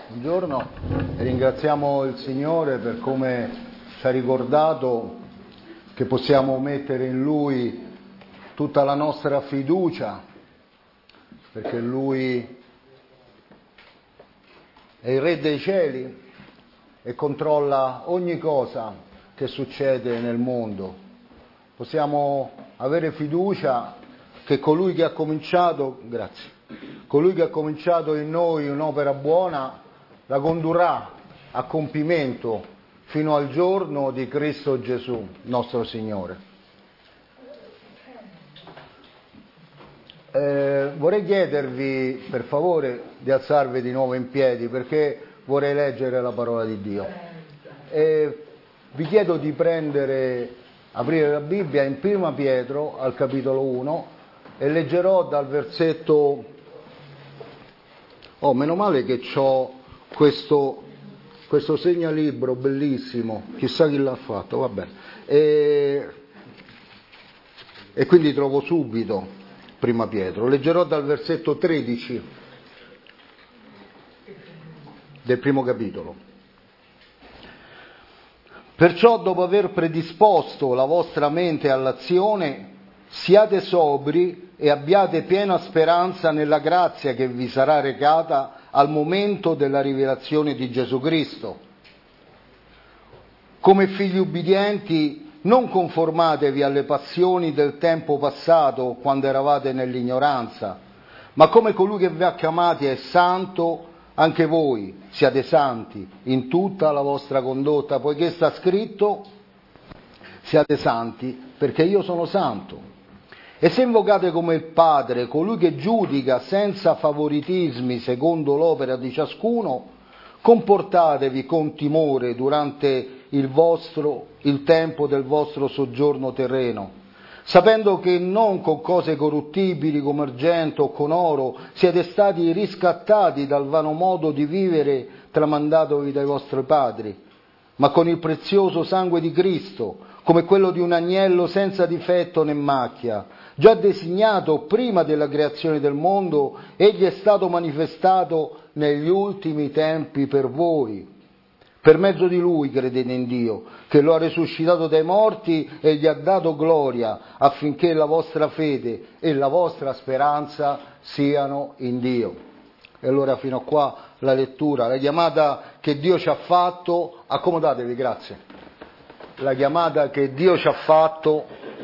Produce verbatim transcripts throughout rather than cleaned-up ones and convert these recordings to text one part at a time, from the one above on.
Buongiorno, ringraziamo il Signore per come ci ha ricordato che possiamo mettere in Lui tutta la nostra fiducia, perché Lui è il Re dei cieli e controlla ogni cosa che succede nel mondo. Possiamo avere fiducia che colui che ha cominciato, grazie, colui che ha cominciato in noi un'opera buona la condurrà a compimento fino al giorno di Cristo Gesù, nostro Signore. Eh, vorrei chiedervi, per favore, di alzarvi di nuovo in piedi, perché vorrei leggere la parola di Dio. E vi chiedo di prendere, aprire la Bibbia in Prima Pietro, al capitolo uno, e leggerò dal versetto... Oh, meno male che c'ho questo, questo segnalibro bellissimo, chissà chi l'ha fatto, va bene. E, e quindi trovo subito Prima Pietro. Leggerò dal versetto tredici del primo capitolo. Perciò, dopo aver predisposto la vostra mente all'azione, siate sobri e abbiate piena speranza nella grazia che vi sarà recata al momento della rivelazione di Gesù Cristo. Come figli ubbidienti, non conformatevi alle passioni del tempo passato, quando eravate nell'ignoranza, ma come colui che vi ha chiamati è santo, anche voi siate santi in tutta la vostra condotta, poiché sta scritto: siate santi, perché io sono santo. E se invocate come il Padre colui che giudica senza favoritismi secondo l'opera di ciascuno, comportatevi con timore durante il vostro, il tempo del vostro soggiorno terreno, sapendo che non con cose corruttibili come argento o con oro siete stati riscattati dal vano modo di vivere tramandatovi dai vostri padri, ma con il prezioso sangue di Cristo, come quello di un agnello senza difetto né macchia, già designato prima della creazione del mondo. Egli è stato manifestato negli ultimi tempi per voi. Per mezzo di Lui credete in Dio, che lo ha risuscitato dai morti e gli ha dato gloria, affinché la vostra fede e la vostra speranza siano in Dio. E allora fino a qua la lettura, la chiamata che Dio ci ha fatto, accomodatevi, grazie, la chiamata che Dio ci ha fatto,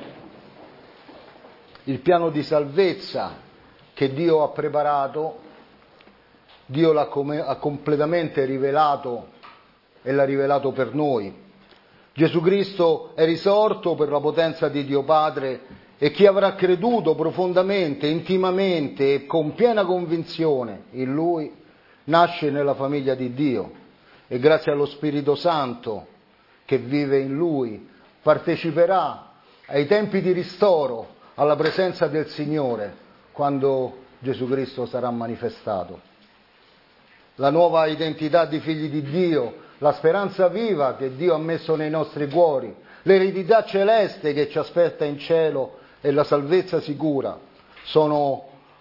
il piano di salvezza che Dio ha preparato, Dio l'ha come, ha completamente rivelato e l'ha rivelato per noi. Gesù Cristo è risorto per la potenza di Dio Padre, e chi avrà creduto profondamente, intimamente e con piena convinzione in Lui, nasce nella famiglia di Dio e grazie allo Spirito Santo che vive in Lui parteciperà ai tempi di ristoro, alla presenza del Signore, quando Gesù Cristo sarà manifestato. La nuova identità di figli di Dio, la speranza viva che Dio ha messo nei nostri cuori, l'eredità celeste che ci aspetta in cielo e la salvezza sicura sono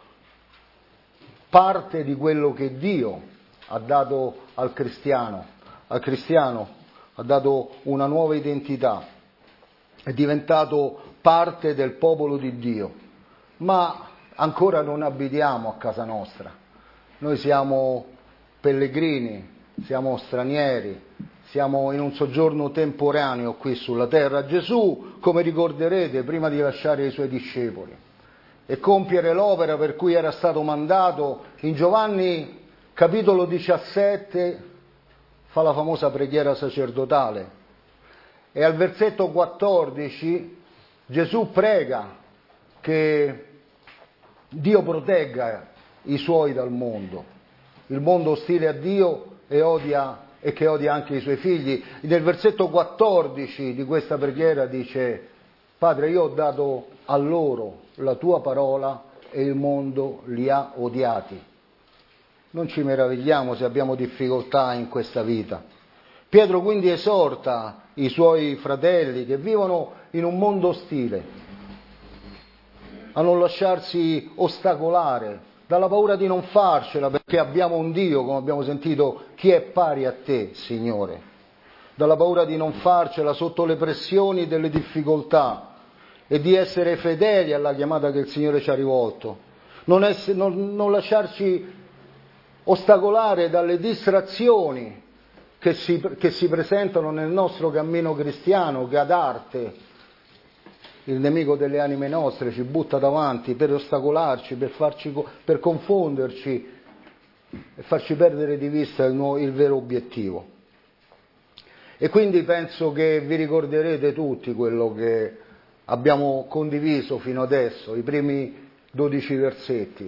parte di quello che Dio ha dato al cristiano. Al cristiano ha dato una nuova identità, è diventato parte del popolo di Dio, ma ancora non abitiamo a casa nostra. Noi siamo pellegrini, siamo stranieri, siamo in un soggiorno temporaneo qui sulla terra. Gesù, come ricorderete, prima di lasciare i suoi discepoli e compiere l'opera per cui era stato mandato, in Giovanni capitolo diciassette fa la famosa preghiera sacerdotale e al versetto quattordici Gesù prega che Dio protegga i suoi dal mondo, il mondo ostile a Dio e odia e che odia anche i suoi figli. Nel versetto quattordici di questa preghiera dice: Padre, io ho dato a loro la tua parola e il mondo li ha odiati. Non ci meravigliamo se abbiamo difficoltà in questa vita. Pietro quindi esorta i suoi fratelli che vivono in un mondo ostile a non lasciarsi ostacolare dalla paura di non farcela, perché abbiamo un Dio, come abbiamo sentito, chi è pari a te, Signore, dalla paura di non farcela sotto le pressioni delle difficoltà e di essere fedeli alla chiamata che il Signore ci ha rivolto, non, ess- non, non lasciarci ostacolare dalle distrazioni che si, che si presentano nel nostro cammino cristiano, che ad arte il nemico delle anime nostre ci butta davanti per ostacolarci, per, farci, per confonderci e farci perdere di vista il, nuovo, il vero obiettivo. E quindi penso che vi ricorderete tutti quello che abbiamo condiviso fino adesso, i primi dodici versetti.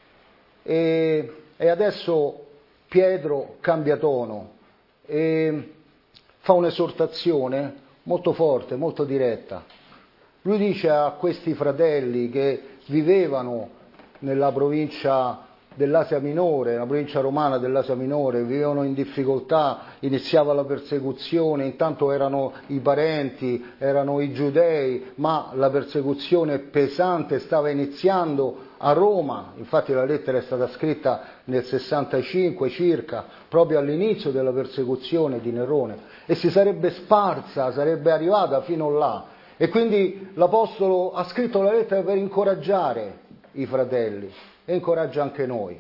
E, e adesso Pietro cambia tono e fa un'esortazione molto forte, molto diretta. Lui dice a questi fratelli che vivevano nella provincia dell'Asia Minore, nella provincia romana dell'Asia Minore, vivevano in difficoltà, iniziava la persecuzione, intanto erano i parenti, erano i giudei, ma la persecuzione pesante stava iniziando a Roma, infatti la lettera è stata scritta nel sessantacinque circa, proprio all'inizio della persecuzione di Nerone, e si sarebbe sparsa, sarebbe arrivata fino là. E quindi l'Apostolo ha scritto la lettera per incoraggiare i fratelli e incoraggia anche noi.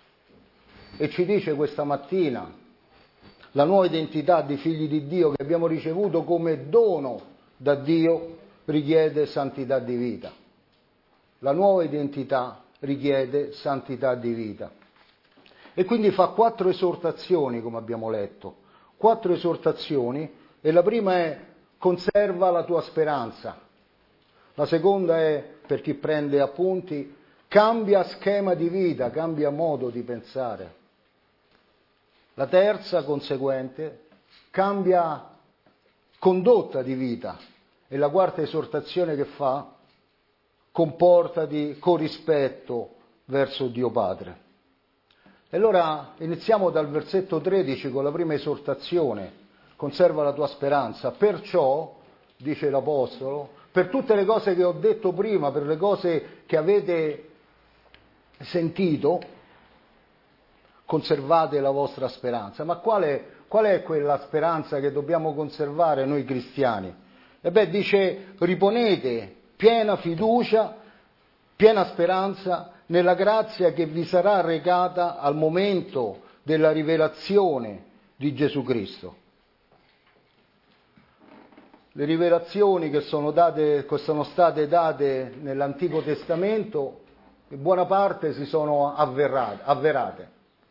E ci dice questa mattina la nuova identità di figli di Dio che abbiamo ricevuto come dono da Dio richiede santità di vita. La nuova identità richiede santità di vita. E quindi fa quattro esortazioni, come abbiamo letto, quattro esortazioni, e la prima è: conserva la tua speranza. La seconda è, per chi prende appunti, cambia schema di vita, cambia modo di pensare. La terza, conseguente, cambia condotta di vita. E la quarta esortazione che fa, comportati con rispetto verso Dio Padre. E allora iniziamo dal versetto tredici con la prima esortazione: conserva la tua speranza. Perciò, dice l'Apostolo, per tutte le cose che ho detto prima, per le cose che avete sentito, conservate la vostra speranza. Ma qual è, qual è quella speranza che dobbiamo conservare noi cristiani? E beh, dice: riponete piena fiducia, piena speranza nella grazia che vi sarà recata al momento della rivelazione di Gesù Cristo. Le rivelazioni che sono, date, che sono state date nell'Antico Testamento, in buona parte si sono avverate, avverate.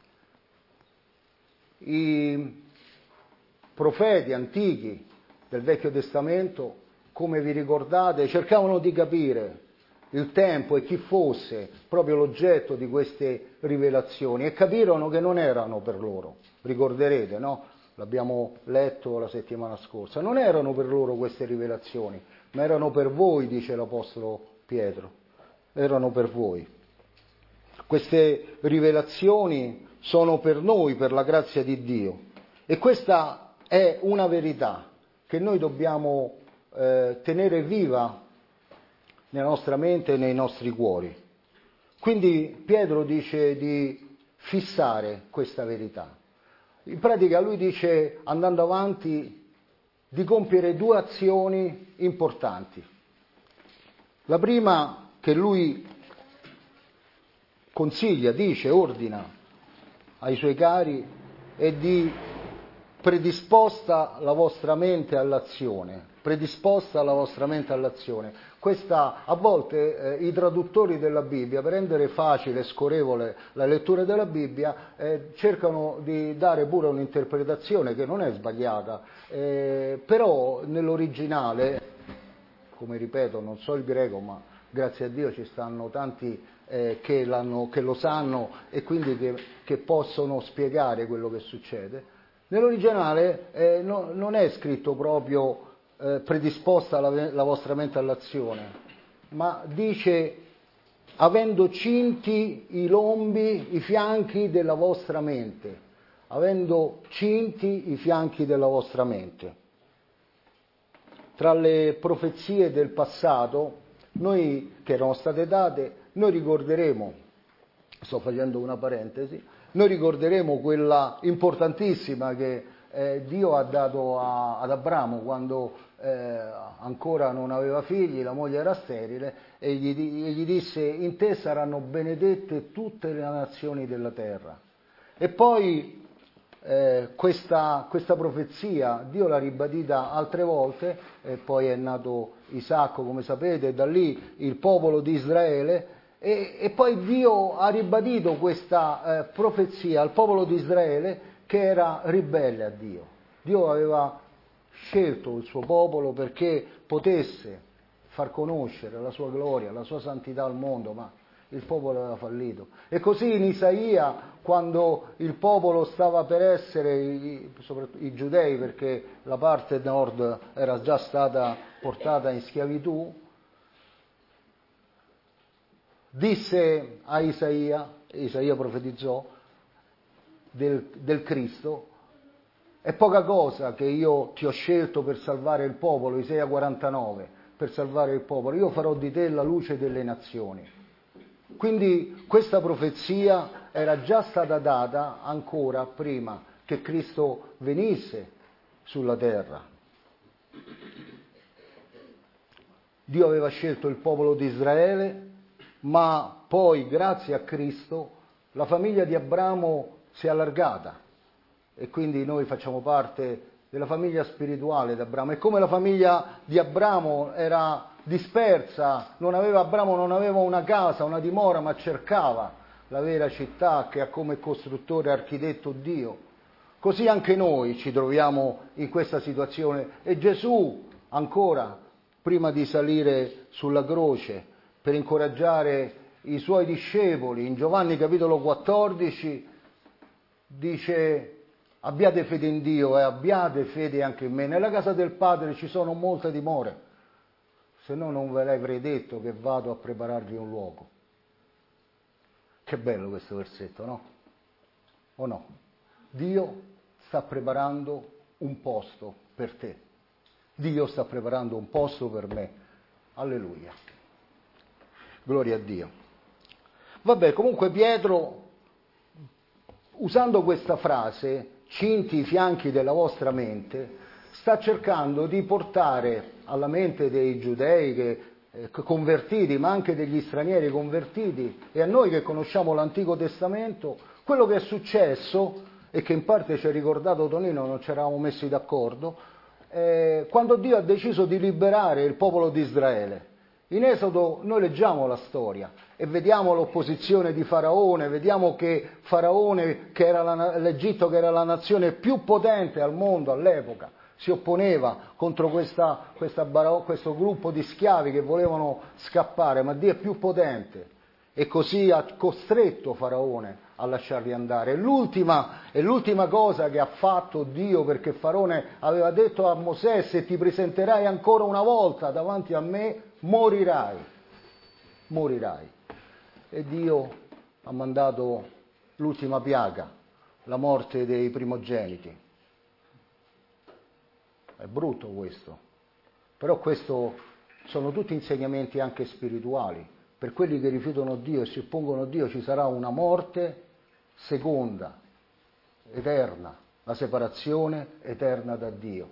I profeti antichi del Vecchio Testamento, come vi ricordate, cercavano di capire il tempo e chi fosse proprio l'oggetto di queste rivelazioni, e capirono che non erano per loro. Ricorderete, no? L'abbiamo letto la settimana scorsa. Non erano per loro queste rivelazioni, ma erano per voi, dice l'Apostolo Pietro. Erano per voi. Queste rivelazioni sono per noi, per la grazia di Dio. E questa è una verità che noi dobbiamo eh, tenere viva nella nostra mente e nei nostri cuori. Quindi Pietro dice di fissare questa verità. In pratica lui dice, andando avanti, di compiere due azioni importanti. La prima che lui consiglia, dice, ordina ai suoi cari è di predisposta la vostra mente all'azione, predisposta la vostra mente all'azione. Questa, a volte eh, i traduttori della Bibbia, per rendere facile e scorrevole la lettura della Bibbia, eh, cercano di dare pure un'interpretazione che non è sbagliata, eh, però nell'originale, come ripeto, non so il greco, ma grazie a Dio ci stanno tanti eh, che, l'hanno, che lo sanno e quindi che, che possono spiegare quello che succede. Nell'originale eh, no, non è scritto proprio eh, predisposta la, la vostra mente all'azione, ma dice avendo cinti i lombi, i fianchi della vostra mente, avendo cinti i fianchi della vostra mente. Tra le profezie del passato, noi che erano state date, noi ricorderemo sto facendo una parentesi, noi ricorderemo quella importantissima che eh, Dio ha dato a, ad Abramo quando eh, ancora non aveva figli, la moglie era sterile, e gli, e gli disse: in te saranno benedette tutte le nazioni della terra. E poi eh, questa, questa profezia Dio l'ha ribadita altre volte, e poi è nato Isacco, come sapete, e da lì il popolo di Israele. E, e poi Dio ha ribadito questa eh, profezia al popolo di Israele, che era ribelle a Dio. Dio aveva scelto il suo popolo perché potesse far conoscere la sua gloria, la sua santità al mondo, ma il popolo aveva fallito. E così in Isaia, quando il popolo stava per essere, i, soprattutto i giudei, perché la parte nord era già stata portata in schiavitù, disse a Isaia, Isaia profetizzò del, del Cristo: è poca cosa che io ti ho scelto per salvare il popolo, Isaia quarantanove, per salvare il popolo, io farò di te la luce delle nazioni. Quindi questa profezia era già stata data ancora prima che Cristo venisse sulla terra. Dio aveva scelto il popolo di Israele, ma poi, grazie a Cristo, la famiglia di Abramo si è allargata e quindi noi facciamo parte della famiglia spirituale di Abramo. E come la famiglia di Abramo era dispersa, non aveva, Abramo non aveva una casa, una dimora, ma cercava la vera città che ha come costruttore e architetto Dio, così anche noi ci troviamo in questa situazione. E Gesù, ancora prima di salire sulla croce, per incoraggiare i suoi discepoli, in Giovanni capitolo quattordici, dice: abbiate fede in Dio e abbiate fede anche in me. Nella casa del Padre ci sono molte dimore, se no non ve l'avrei detto che vado a prepararvi un luogo. Che bello questo versetto, no? O no? Dio sta preparando un posto per te. Dio sta preparando un posto per me. Alleluia. Gloria a Dio. Vabbè, comunque Pietro, usando questa frase, cinti i fianchi della vostra mente, sta cercando di portare alla mente dei giudei che, eh, convertiti, ma anche degli stranieri convertiti, e a noi che conosciamo l'Antico Testamento, quello che è successo, e che in parte ci ha ricordato Tonino, non ci eravamo messi d'accordo, eh, quando Dio ha deciso di liberare il popolo di Israele. In Esodo noi leggiamo la storia e vediamo l'opposizione di Faraone, vediamo che Faraone, che era la, l'Egitto, che era la nazione più potente al mondo all'epoca, si opponeva contro questa, questa, questo gruppo di schiavi che volevano scappare, ma Dio è più potente e così ha costretto Faraone a lasciarli andare. E l'ultima, e l'ultima cosa che ha fatto Dio, perché Faraone aveva detto a Mosè: se ti presenterai ancora una volta davanti a me, morirai, morirai. E Dio ha mandato l'ultima piaga, la morte dei primogeniti. È brutto questo, però questo sono tutti insegnamenti anche spirituali. Per quelli che rifiutano Dio e si oppongono a Dio ci sarà una morte seconda, eterna, la separazione eterna da Dio.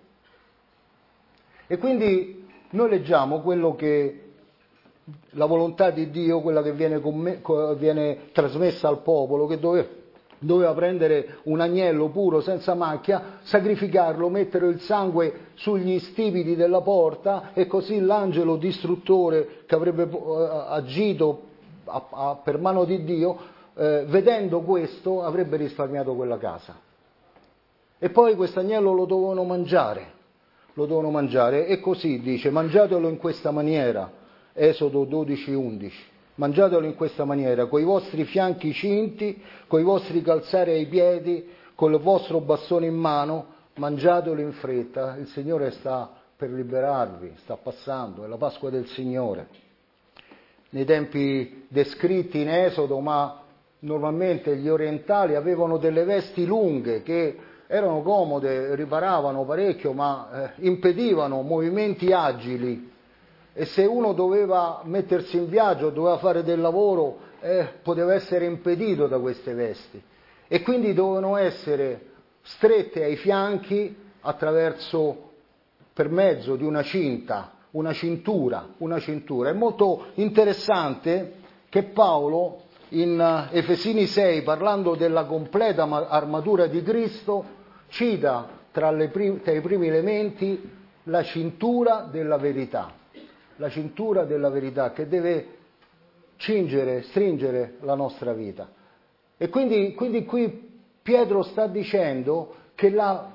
E quindi noi leggiamo quello che la volontà di Dio, quella che viene, comm- viene trasmessa al popolo, che dove, doveva prendere un agnello puro senza macchia, sacrificarlo, mettere il sangue sugli stipiti della porta, e così l'angelo distruttore che avrebbe uh, agito a, a, per mano di Dio, uh, vedendo questo, avrebbe risparmiato quella casa. E poi quest'agnello lo dovevano mangiare, lo dovevano mangiare, e così dice: mangiatelo in questa maniera, Esodo dodici undici. Mangiatelo in questa maniera, coi vostri fianchi cinti, coi vostri calzari ai piedi, col vostro bastone in mano, mangiatelo in fretta. Il Signore sta per liberarvi, sta passando, è la Pasqua del Signore. Nei tempi descritti in Esodo, ma normalmente gli orientali avevano delle vesti lunghe che erano comode, riparavano parecchio, ma eh, impedivano movimenti agili. E se uno doveva mettersi in viaggio, doveva fare del lavoro, eh, poteva essere impedito da queste vesti e quindi dovevano essere strette ai fianchi attraverso, per mezzo di una cinta, una cintura, una cintura. È molto interessante che Paolo in Efesini sei, parlando della completa armatura di Cristo, cita tra, le prim- tra i primi elementi la cintura della verità, la cintura della verità che deve cingere, stringere la nostra vita. E quindi, quindi qui Pietro sta dicendo che la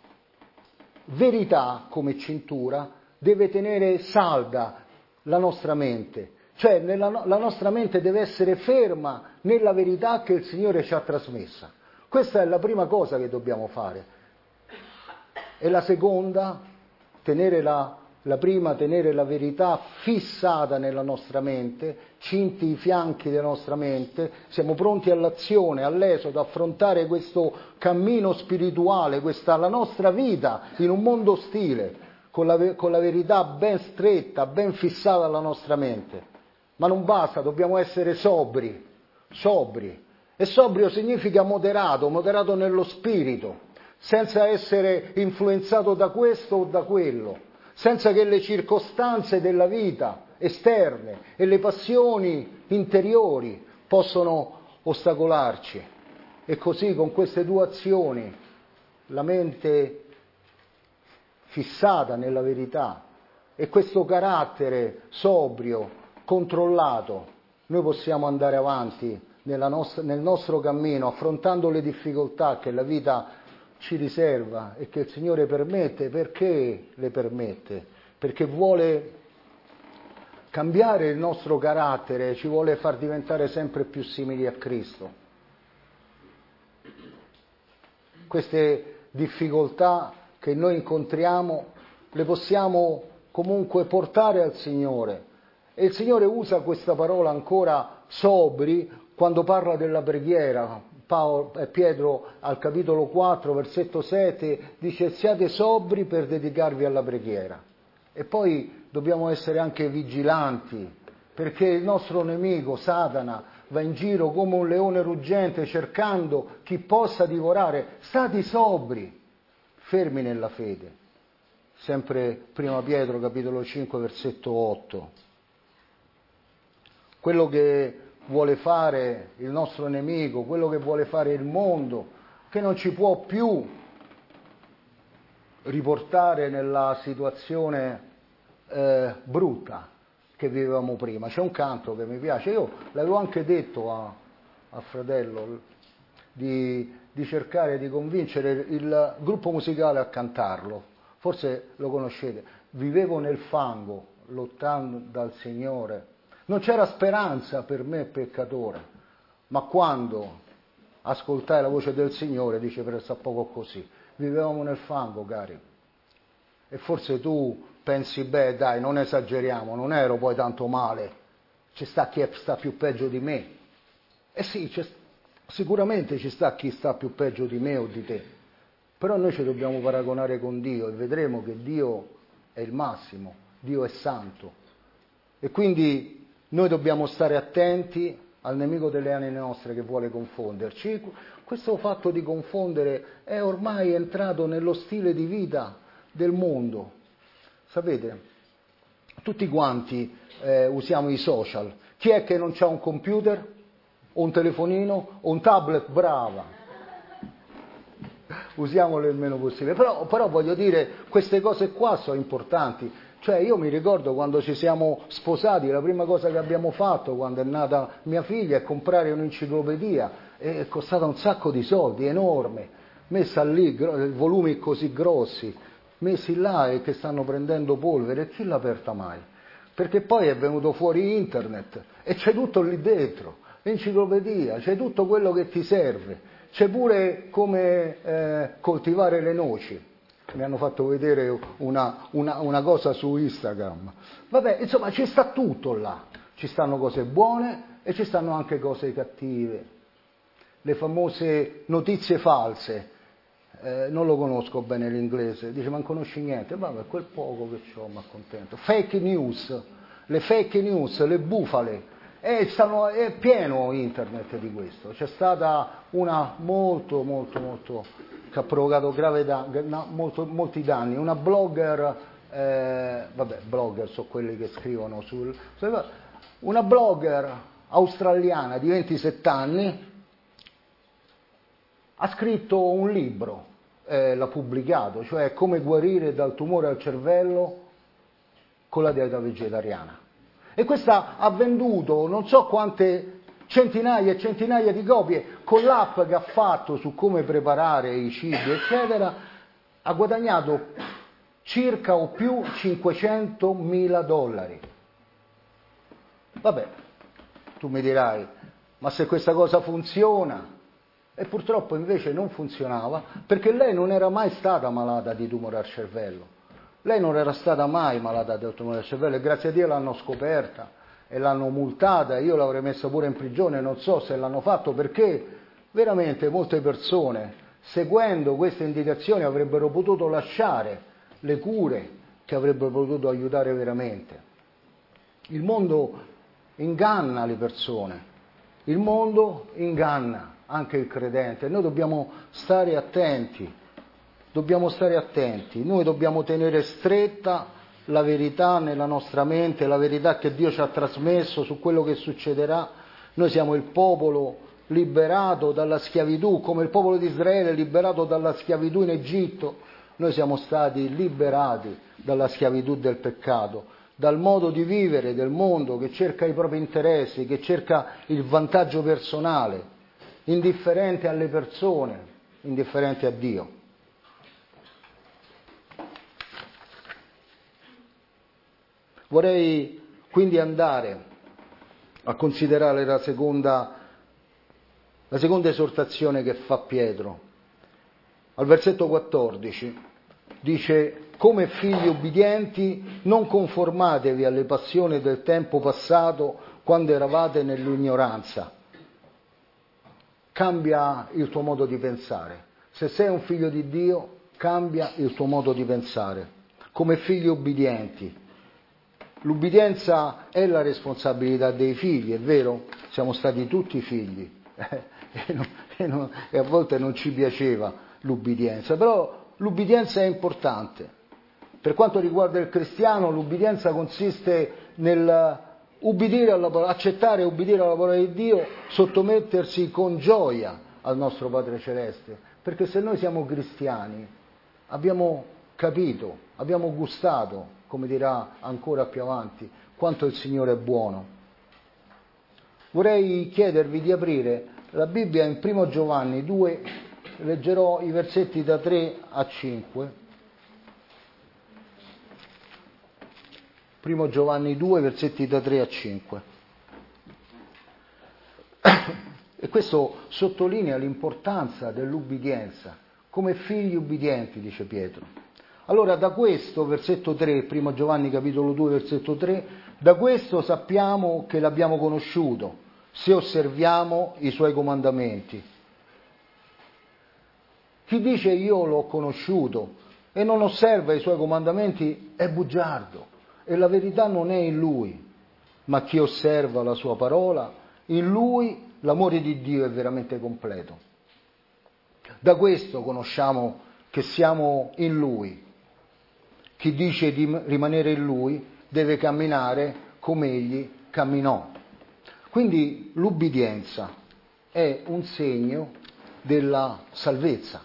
verità come cintura deve tenere salda la nostra mente, cioè nella, la nostra mente deve essere ferma nella verità che il Signore ci ha trasmessa. Questa è la prima cosa che dobbiamo fare. E la seconda, tenere la, la prima, tenere la verità fissata nella nostra mente, cinti i fianchi della nostra mente, siamo pronti all'azione, all'esodo, ad affrontare questo cammino spirituale, questa la nostra vita in un mondo ostile, con la, con la verità ben stretta, ben fissata alla nostra mente. Ma non basta, dobbiamo essere sobri, sobri. E sobrio significa moderato, moderato nello spirito, senza essere influenzato da questo o da quello, senza che le circostanze della vita esterne e le passioni interiori possano ostacolarci. E così con queste due azioni, la mente fissata nella verità e questo carattere sobrio, controllato, noi possiamo andare avanti nella nostra, nel nostro cammino, affrontando le difficoltà che la vita ci riserva e che il Signore permette. Perché le permette? Perché vuole cambiare il nostro carattere, ci vuole far diventare sempre più simili a Cristo. Queste difficoltà che noi incontriamo le possiamo comunque portare al Signore. E il Signore usa questa parola ancora sobri quando parla della preghiera. Paolo, eh, Pietro al capitolo quattro, versetto sette, dice siate sobri per dedicarvi alla preghiera. E poi dobbiamo essere anche vigilanti, perché il nostro nemico, Satana, va in giro come un leone ruggente cercando chi possa divorare. State sobri, fermi nella fede. Sempre prima Pietro, capitolo cinque, versetto otto. Quello che vuole fare il nostro nemico, quello che vuole fare il mondo, che non ci può più riportare nella situazione eh, brutta che vivevamo prima. C'è un canto che mi piace, io l'avevo anche detto a, a fratello, di, di cercare di convincere il gruppo musicale a cantarlo, forse lo conoscete. Vivevo nel fango, lottando dal Signore. Non c'era speranza per me peccatore, ma quando ascoltai la voce del Signore, dice presso a poco così, vivevamo nel fango, cari. E forse tu pensi, beh dai, non esageriamo, non ero poi tanto male, ci sta chi sta più peggio di me. Eh sì, sicuramente ci sta chi sta più peggio di me o di te, però noi ci dobbiamo paragonare con Dio e vedremo che Dio è il massimo, Dio è santo. E quindi noi dobbiamo stare attenti al nemico delle anime nostre che vuole confonderci. Questo fatto di confondere è ormai entrato nello stile di vita del mondo. Sapete, tutti quanti eh, usiamo i social. Chi è che non ha un computer, o un telefonino, o un tablet? Brava! Usiamolo il meno possibile. Però, però voglio dire, queste cose qua sono importanti. Cioè io mi ricordo quando ci siamo sposati, la prima cosa che abbiamo fatto quando è nata mia figlia è comprare un'enciclopedia, è costata un sacco di soldi, enorme, messa lì, volumi così grossi, messi là e che stanno prendendo polvere, e chi l'ha aperta mai? Perché poi è venuto fuori internet e c'è tutto lì dentro, l'enciclopedia, c'è tutto quello che ti serve, c'è pure come eh, coltivare le noci. Mi hanno fatto vedere una, una, una cosa su Instagram. Vabbè, insomma, ci sta tutto là. Ci stanno cose buone e ci stanno anche cose cattive. Le famose notizie false. Eh, non lo conosco bene l'inglese. Dice, ma non conosci niente? Vabbè, quel poco che ho mi accontento. Fake news. Le fake news, le bufale. E stanno, è pieno internet di questo. C'è stata una molto, molto, molto, che ha provocato grave da, molto, molti danni, una blogger, eh, vabbè, blogger sono quelli che scrivono sul, una blogger australiana di ventisette anni ha scritto un libro, eh, l'ha pubblicato, cioè come guarire dal tumore al cervello con la dieta vegetariana. E questa ha venduto non so quante centinaia e centinaia di copie, con l'app che ha fatto su come preparare i cibi, eccetera, ha guadagnato circa o più cinquecentomila dollari. Vabbè, tu mi dirai, ma se questa cosa funziona? E purtroppo invece non funzionava, perché lei non era mai stata malata di tumore al cervello. Lei non era stata mai malata del tumore al cervello e grazie a Dio l'hanno scoperta e l'hanno multata. Io l'avrei messa pure in prigione, non so se l'hanno fatto, perché veramente molte persone, seguendo queste indicazioni, avrebbero potuto lasciare le cure che avrebbero potuto aiutare veramente. Il mondo inganna le persone, il mondo inganna anche il credente. Noi dobbiamo stare attenti. Dobbiamo stare attenti, noi dobbiamo tenere stretta la verità nella nostra mente, la verità che Dio ci ha trasmesso su quello che succederà. Noi siamo il popolo liberato dalla schiavitù, come il popolo di Israele liberato dalla schiavitù in Egitto. Noi siamo stati liberati dalla schiavitù del peccato, dal modo di vivere del mondo che cerca i propri interessi, che cerca il vantaggio personale, indifferente alle persone, indifferente a Dio. Vorrei quindi andare a considerare la seconda, la seconda esortazione che fa Pietro. Al versetto quattordici dice: come figli ubbidienti non conformatevi alle passioni del tempo passato quando eravate nell'ignoranza. Cambia il tuo modo di pensare. Se sei un figlio di Dio, cambia il tuo modo di pensare. Come figli ubbidienti. L'ubbidienza è la responsabilità dei figli, è vero? Siamo stati tutti figli e, non, e, non, e a volte non ci piaceva l'ubbidienza, però l'ubbidienza è importante. Per quanto riguarda il cristiano, l'ubbidienza consiste nel ubbidire alla, accettare e ubbidire alla parola di Dio, sottomettersi con gioia al nostro Padre Celeste, perché se noi siamo cristiani abbiamo capito, abbiamo gustato, come dirà ancora più avanti, quanto il Signore è buono. Vorrei chiedervi di aprire la Bibbia in primo Giovanni due, leggerò i versetti da tre a cinque. primo Giovanni due, versetti da tre a cinque. E questo sottolinea l'importanza dell'ubbidienza, come figli ubbidienti, dice Pietro. Allora da questo, versetto tre, primo Giovanni capitolo due, versetto tre, da questo sappiamo che l'abbiamo conosciuto, se osserviamo i suoi comandamenti. Chi dice io l'ho conosciuto e non osserva i suoi comandamenti è bugiardo e la verità non è in lui, ma chi osserva la sua parola, in lui l'amore di Dio è veramente completo. Da questo conosciamo che siamo in lui. Chi dice di rimanere in lui deve camminare come egli camminò. Quindi l'ubbidienza è un segno della salvezza.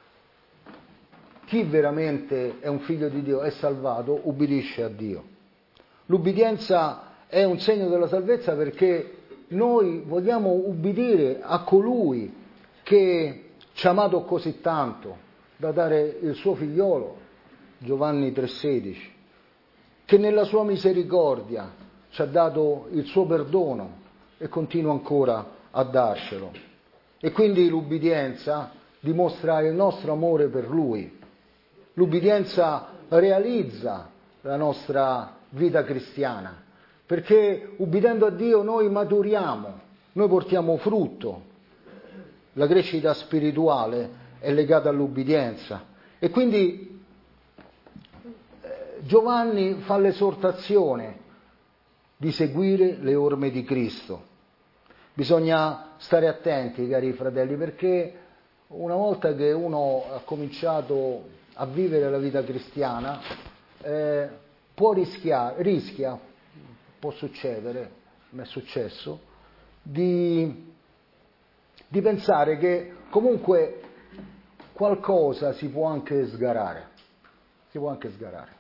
Chi veramente è un figlio di Dio, è salvato, ubbidisce a Dio. L'ubbidienza è un segno della salvezza perché noi vogliamo ubbidire a colui che ci ha amato così tanto da dare il suo figliolo, Giovanni tre sedici, che nella sua misericordia ci ha dato il suo perdono e continua ancora a darcelo. E quindi l'ubbidienza dimostra il nostro amore per Lui. L'ubbidienza realizza la nostra vita cristiana, perché ubbidendo a Dio noi maturiamo, noi portiamo frutto. La crescita spirituale è legata all'ubbidienza. E quindi Giovanni fa l'esortazione di seguire le orme di Cristo. Bisogna stare attenti, cari fratelli, perché una volta che uno ha cominciato a vivere la vita cristiana, eh, può rischiare, rischia, può succedere, mi è successo, di, di pensare che comunque qualcosa si può anche sgarare, si può anche sgarare.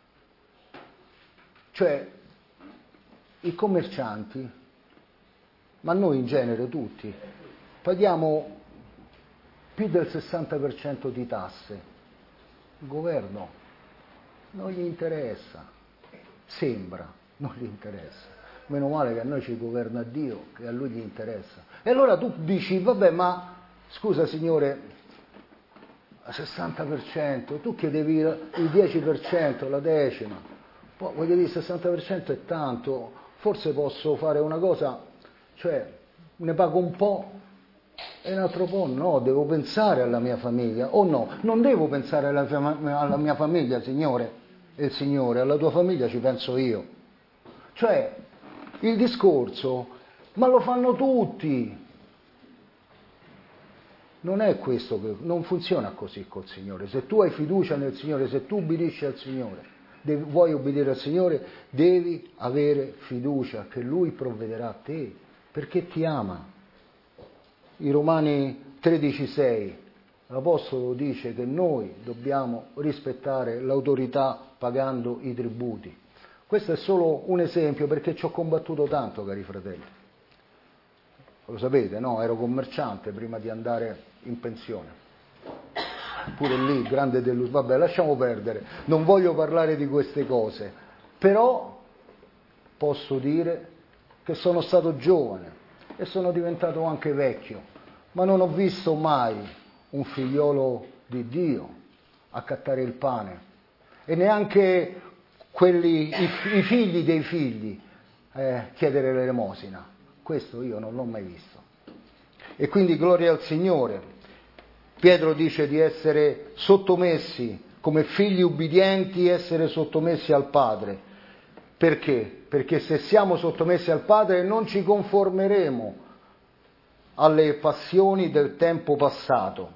Cioè, i commercianti, ma noi in genere tutti, paghiamo più del sessanta per cento di tasse. Il governo non gli interessa, sembra, non gli interessa. Meno male che a noi ci governa Dio, che a lui gli interessa. E allora tu dici, vabbè, ma scusa signore, sessanta per cento, tu chiedevi il dieci per cento, la decima, poi voglio dire, il sessanta per cento è tanto, forse posso fare una cosa, cioè ne pago un po' e un altro po' no, devo pensare alla mia famiglia, o no, non devo pensare alla, alla mia famiglia, signore, e il Signore, alla tua famiglia ci penso io. Cioè, il discorso, ma lo fanno tutti. Non è questo, che non funziona così col Signore. Se tu hai fiducia nel Signore, se tu ubbidisci al Signore, devi, vuoi obbedire al Signore, devi avere fiducia che Lui provvederà a te, perché ti ama. I Romani tredici sei, l'Apostolo dice che noi dobbiamo rispettare l'autorità pagando i tributi. Questo è solo un esempio perché ci ho combattuto tanto, cari fratelli. Lo sapete, no? Ero commerciante prima di andare in pensione. Pure lì, grande delusione. Vabbè, lasciamo perdere. Non voglio parlare di queste cose. Però posso dire che sono stato giovane e sono diventato anche vecchio, ma non ho visto mai un figliolo di Dio accattare il pane e neanche quelli, i, i figli dei figli eh, chiedere l'elemosina. Questo io non l'ho mai visto. E quindi gloria al Signore. Pietro dice di essere sottomessi, come figli ubbidienti, essere sottomessi al Padre. Perché? Perché se siamo sottomessi al Padre non ci conformeremo alle passioni del tempo passato.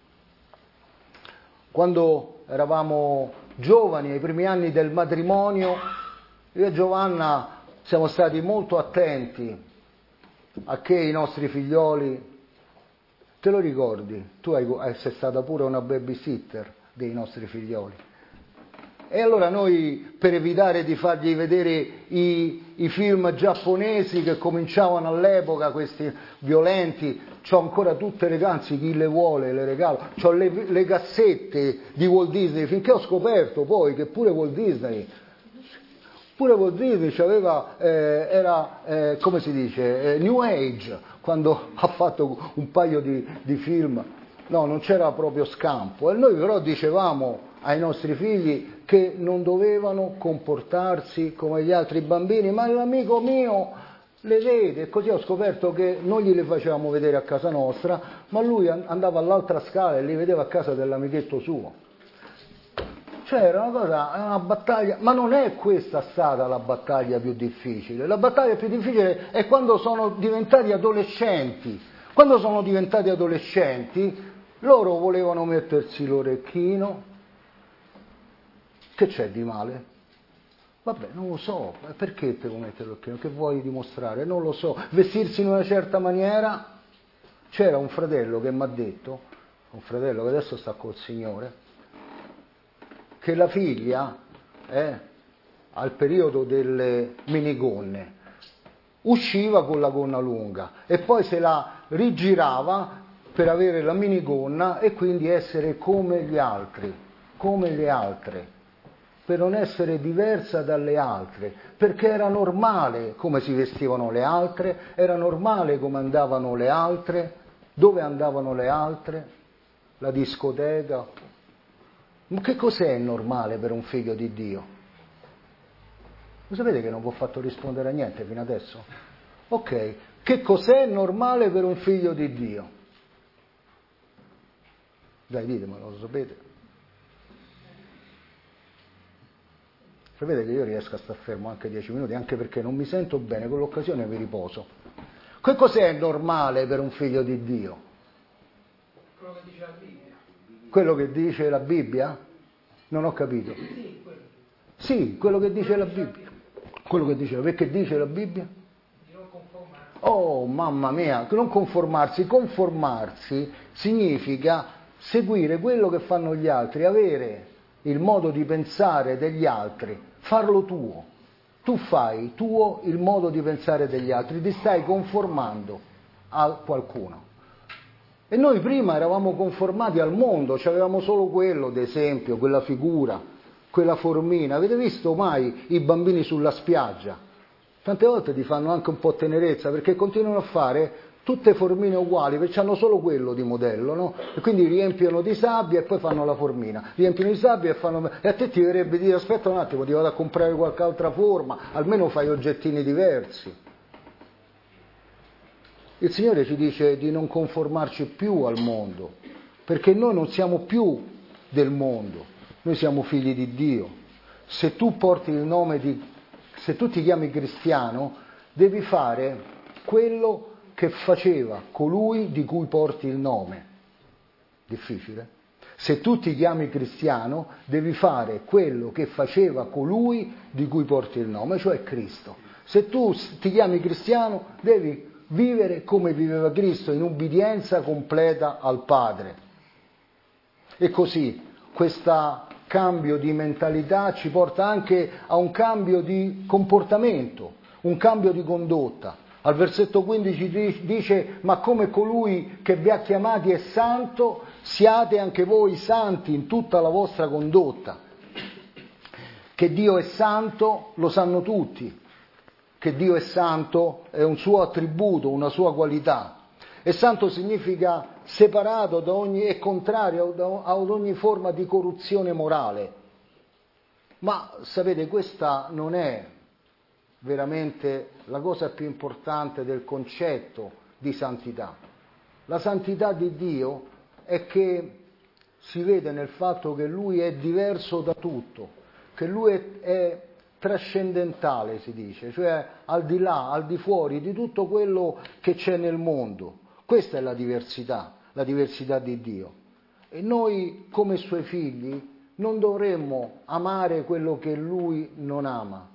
Quando eravamo giovani, ai primi anni del matrimonio, io e Giovanna siamo stati molto attenti a che i nostri figlioli, te lo ricordi? Tu hai, sei stata pure una babysitter dei nostri figlioli. E allora noi, per evitare di fargli vedere i, i film giapponesi che cominciavano all'epoca, questi violenti, c'ho ancora tutte le, anzi chi le vuole le regalo, c'ho le, le cassette di Walt Disney, finché ho scoperto poi che pure Walt Disney, pure Walt Disney c'aveva, eh, era, eh, come si dice, eh, New Age, quando ha fatto un paio di, di film, no, non c'era proprio scampo. E noi però dicevamo ai nostri figli che non dovevano comportarsi come gli altri bambini, ma l'amico mio le vede, e così ho scoperto che non gliele facevamo vedere a casa nostra, ma lui andava all'altra scala e li vedeva a casa dell'amichetto suo. Cioè era una cosa, una battaglia, ma non è questa stata la battaglia più difficile. La battaglia più difficile è quando sono diventati adolescenti. Quando sono diventati adolescenti, loro volevano mettersi l'orecchino. Che c'è di male? Vabbè, non lo so, perché te lo metti l'orecchino? Che vuoi dimostrare? Non lo so. Vestirsi in una certa maniera? C'era un fratello che mi ha detto, un fratello che adesso sta col Signore, che la figlia, eh, al periodo delle minigonne, usciva con la gonna lunga e poi se la rigirava per avere la minigonna e quindi essere come gli altri, come le altre, per non essere diversa dalle altre, perché era normale come si vestivano le altre, era normale come andavano le altre, dove andavano le altre, la discoteca. Ma che cos'è normale per un figlio di Dio? Lo sapete che non vi ho fatto rispondere a niente fino adesso? Ok, che cos'è normale per un figlio di Dio? Dai, ditemelo, lo sapete? Sapete che io riesco a star fermo anche dieci minuti, anche perché non mi sento bene, con l'occasione mi riposo. Che cos'è normale per un figlio di Dio? Quello che dice la Bibbia. Quello che dice la Bibbia? Non ho capito. Sì, quello. Sì, quello che dice la Bibbia. Quello che dice, perché dice la Bibbia? Di non conformarsi. Oh, mamma mia, non conformarsi. Conformarsi significa seguire quello che fanno gli altri, avere il modo di pensare degli altri, farlo tuo. Tu fai tuo il modo di pensare degli altri, ti stai conformando a qualcuno. E noi prima eravamo conformati al mondo, avevamo solo quello, ad esempio, quella figura, quella formina. Avete visto mai i bambini sulla spiaggia? Tante volte ti fanno anche un po' tenerezza, perché continuano a fare tutte formine uguali, perché hanno solo quello di modello, no? E quindi riempiono di sabbia e poi fanno la formina, riempiono di sabbia e fanno... E a te ti verrebbe di dire, aspetta un attimo, ti vado a comprare qualche altra forma, almeno fai oggettini diversi. Il Signore ci dice di non conformarci più al mondo, perché noi non siamo più del mondo, noi siamo figli di Dio. Se tu porti il nome di... se tu ti chiami cristiano, devi fare quello che faceva colui di cui porti il nome. Difficile? Se tu ti chiami cristiano, devi fare quello che faceva colui di cui porti il nome, cioè Cristo. Se tu ti chiami cristiano, devi vivere come viveva Cristo, in ubbidienza completa al Padre. E così questo cambio di mentalità ci porta anche a un cambio di comportamento, un cambio di condotta. Al versetto quindici dice: ma come colui che vi ha chiamati è santo, siate anche voi santi in tutta la vostra condotta. Che Dio è santo lo sanno tutti, che Dio è santo è un suo attributo, una sua qualità. E santo significa separato da ogni, è contrario ad ogni forma di corruzione morale. Ma sapete, questa non è veramente la cosa più importante del concetto di santità. La santità di Dio è che si vede nel fatto che Lui è diverso da tutto, che Lui è, è trascendentale, si dice, cioè al di là, al di fuori di tutto quello che c'è nel mondo. Questa è la diversità, la diversità di Dio. E noi, come Suoi figli, non dovremmo amare quello che Lui non ama.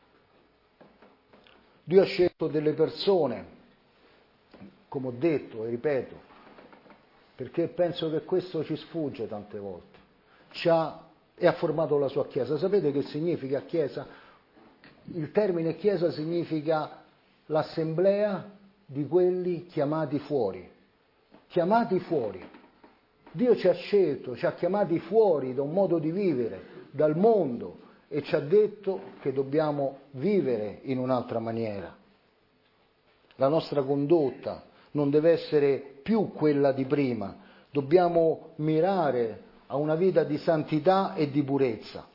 Dio ha scelto delle persone, come ho detto e ripeto, perché penso che questo ci sfugge tante volte. Ci ha, e ha formato la sua Chiesa. Sapete che significa Chiesa? Il termine Chiesa significa l'assemblea di quelli chiamati fuori. Chiamati fuori. Dio ci ha scelto, ci ha chiamati fuori da un modo di vivere, dal mondo, e ci ha detto che dobbiamo vivere in un'altra maniera. La nostra condotta non deve essere più quella di prima, dobbiamo mirare a una vita di santità e di purezza.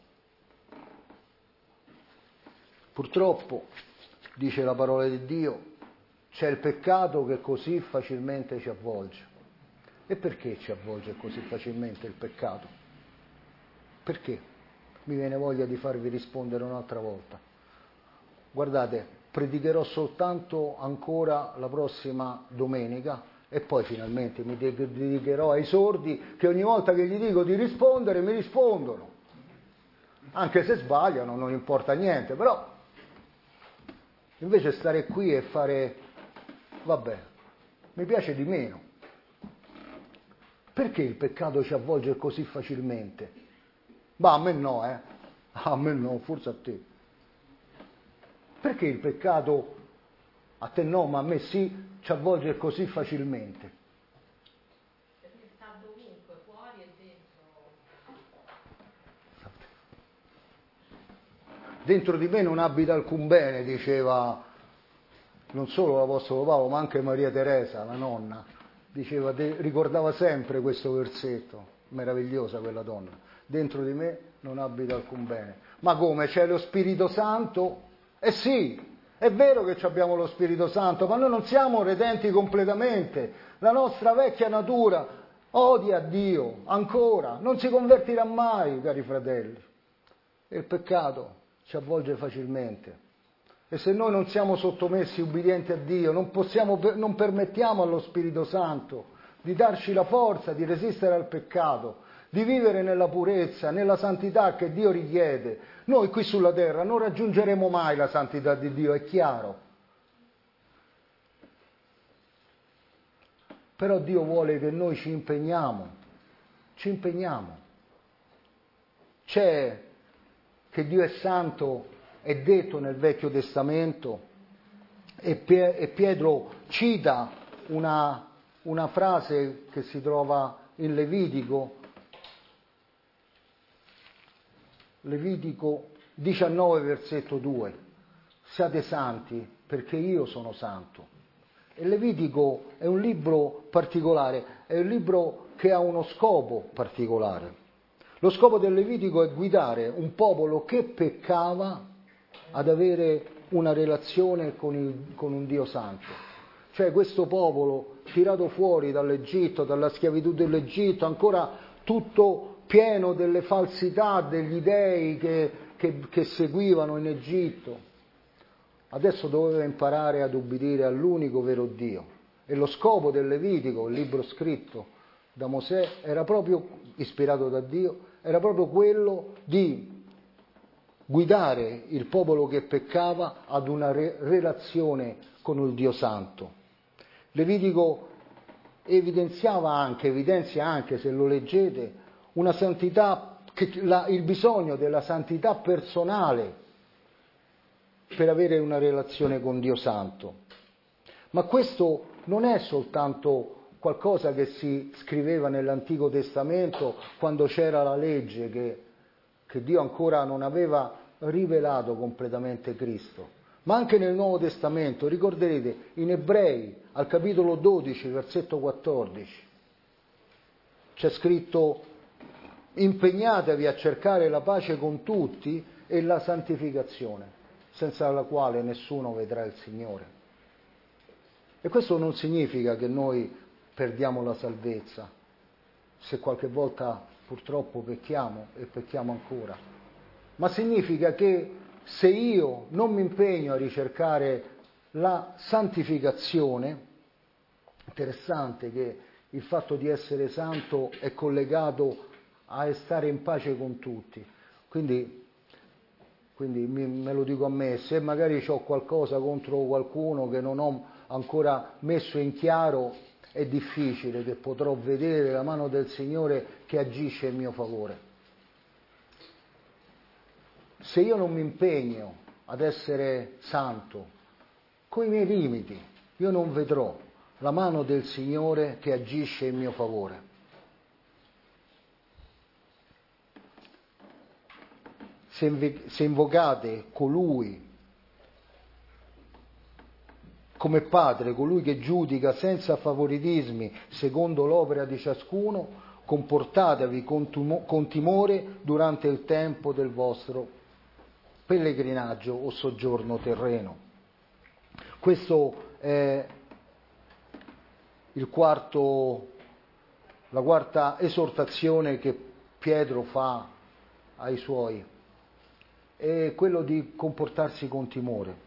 Purtroppo, dice la parola di Dio, c'è il peccato che così facilmente ci avvolge. E perché ci avvolge così facilmente il peccato? Perché? Mi viene voglia di farvi rispondere un'altra volta. Guardate, predicherò soltanto ancora la prossima domenica e poi finalmente mi dedicherò ai sordi che ogni volta che gli dico di rispondere mi rispondono. Anche se sbagliano, non importa niente, però invece stare qui e fare, vabbè, mi piace di meno. Perché il peccato ci avvolge così facilmente? Ma a me no, eh. A me no, forse a te. Perché il peccato, a te no, ma a me sì, ci avvolge così facilmente? Perché sta dovunque, fuori e dentro. Dentro di me non abita alcun bene, diceva non solo l'Apostolo Paolo, ma anche Maria Teresa, la nonna. Diceva, ricordava sempre questo versetto, meravigliosa quella donna. Dentro di me non abita alcun bene. Ma come? C'è lo Spirito Santo? Eh sì, è vero che abbiamo lo Spirito Santo, ma noi non siamo redenti completamente. La nostra vecchia natura odia Dio ancora, non si convertirà mai, cari fratelli. E il peccato ci avvolge facilmente. E se noi non siamo sottomessi, ubbidienti a Dio, non possiamo, non permettiamo allo Spirito Santo di darci la forza di resistere al peccato, di vivere nella purezza, nella santità che Dio richiede, noi qui sulla terra non raggiungeremo mai la santità di Dio, è chiaro. Però Dio vuole che noi ci impegniamo, ci impegniamo. C'è che Dio è santo, è detto nel Vecchio Testamento, e Pietro cita una, una frase che si trova in Levitico, Levitico diciannove, versetto due, siate santi perché io sono santo. E Levitico è un libro particolare, è un libro che ha uno scopo particolare. Lo scopo del Levitico è guidare un popolo che peccava ad avere una relazione con, il, con un Dio santo. Cioè questo popolo tirato fuori dall'Egitto, dalla schiavitù dell'Egitto, ancora tutto pieno delle falsità degli dei che, che, che seguivano in Egitto, adesso doveva imparare ad ubbidire all'unico vero Dio. E lo scopo del Levitico, il libro scritto da Mosè, era proprio, ispirato da Dio, era proprio quello di guidare il popolo che peccava ad una re- relazione con il Dio Santo. Levitico evidenziava anche, evidenzia anche, se lo leggete, una santità, che, la, il bisogno della santità personale per avere una relazione con Dio Santo. Ma questo non è soltanto qualcosa che si scriveva nell'Antico Testamento quando c'era la legge, che, che Dio ancora non aveva rivelato completamente Cristo, ma anche nel Nuovo Testamento. Ricorderete in Ebrei al capitolo dodici, versetto quattordici, c'è scritto: impegnatevi a cercare la pace con tutti e la santificazione, senza la quale nessuno vedrà il Signore. E questo non significa che noi perdiamo la salvezza, se qualche volta purtroppo pecchiamo e pecchiamo ancora, ma significa che se io non mi impegno a ricercare la santificazione, interessante che il fatto di essere santo è collegato a stare in pace con tutti, quindi, quindi mi, me lo dico a me, se magari ho qualcosa contro qualcuno che non ho ancora messo in chiaro, è difficile che potrò vedere la mano del Signore che agisce in mio favore. Se io non mi impegno ad essere santo, coi miei limiti, io non vedrò la mano del Signore che agisce in mio favore. Se invocate colui come Padre, colui che giudica senza favoritismi secondo l'opera di ciascuno, comportatevi con timore durante il tempo del vostro pellegrinaggio o soggiorno terreno. Questo è il quarto, la quarta esortazione che Pietro fa ai suoi, è quello di comportarsi con timore.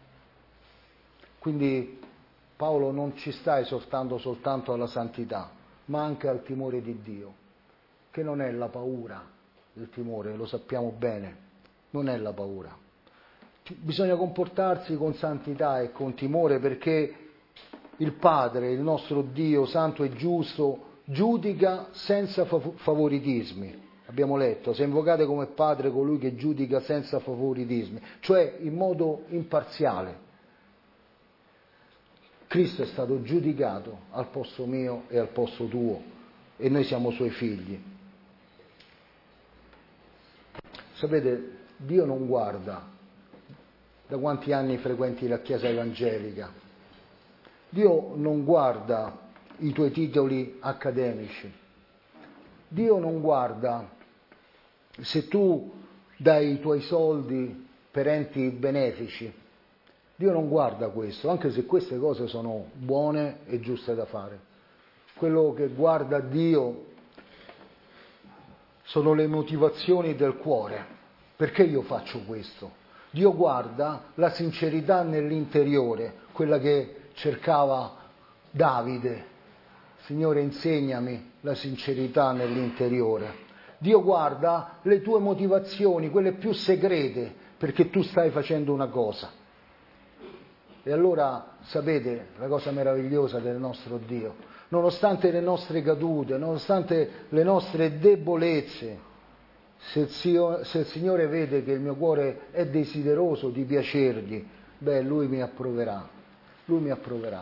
Quindi Paolo non ci sta esortando soltanto alla santità, ma anche al timore di Dio, che non è la paura del timore, lo sappiamo bene, non è la paura. Bisogna comportarsi con santità e con timore perché il Padre, il nostro Dio santo e giusto, giudica senza favoritismi. Abbiamo letto, se invocate come Padre colui che giudica senza favoritismi, cioè in modo imparziale. Cristo è stato giudicato al posto mio e al posto tuo e noi siamo suoi figli. Sapete, Dio non guarda da quanti anni frequenti la Chiesa evangelica. Dio non guarda i tuoi titoli accademici. Dio non guarda se tu dai i tuoi soldi per enti benefici. Dio non guarda questo, anche se queste cose sono buone e giuste da fare. Quello che guarda Dio sono le motivazioni del cuore. Perché io faccio questo? Dio guarda la sincerità nell'interiore, quella che cercava Davide. Signore, insegnami la sincerità nell'interiore. Dio guarda le tue motivazioni, quelle più segrete, perché tu stai facendo una cosa. E allora, sapete, la cosa meravigliosa del nostro Dio, nonostante le nostre cadute, nonostante le nostre debolezze, se il, Signore, se il Signore vede che il mio cuore è desideroso di piacergli, beh, Lui mi approverà, Lui mi approverà.